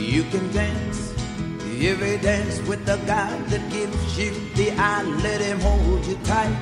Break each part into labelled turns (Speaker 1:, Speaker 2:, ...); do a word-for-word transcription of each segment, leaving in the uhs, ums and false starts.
Speaker 1: You can dance every dance with the guy that gives you the eye. Let him hold you tight.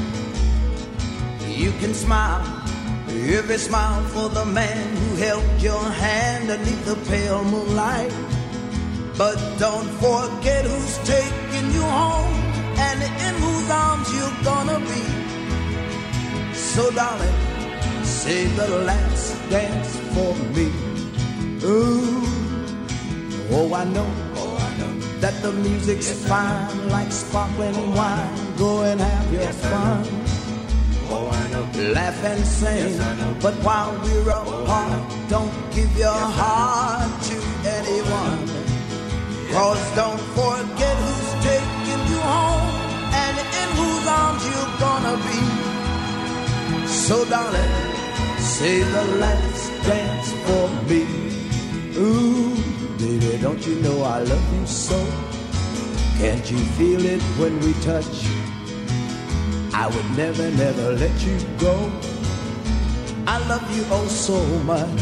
Speaker 1: You can smile every smile for the man who held your hand beneath the pale moonlight. But don't forget who's taking you home and in whose arms you're gonna be. So darling, say the last dance for me. Ooh, oh I know, oh I know that the music's yes, fine like sparkling oh, wine. Go and have your yes, fun. Oh I know, laugh and sing. Yes, but while we're apart, oh, don't give your yes, heart to anyone. Cause don't forget who's taking you home and in whose arms you're gonna be. So darling, say the last dance for me. Ooh, baby, don't you know I love you so? Can't you feel it when we touch? I would never, never let you go. I love you oh so much.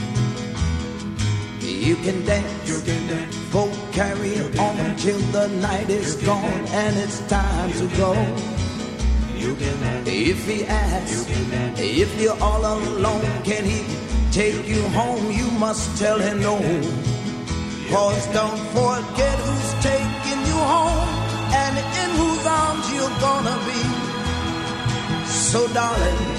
Speaker 1: You can dance, you can dance. Go carry on till the night is gone and it's time to go. You can dance. If he asks, you can dance. If you're all alone, can he take you home? You must tell him no. Cause don't forget who's taking you home and in whose arms you're gonna be. So darling,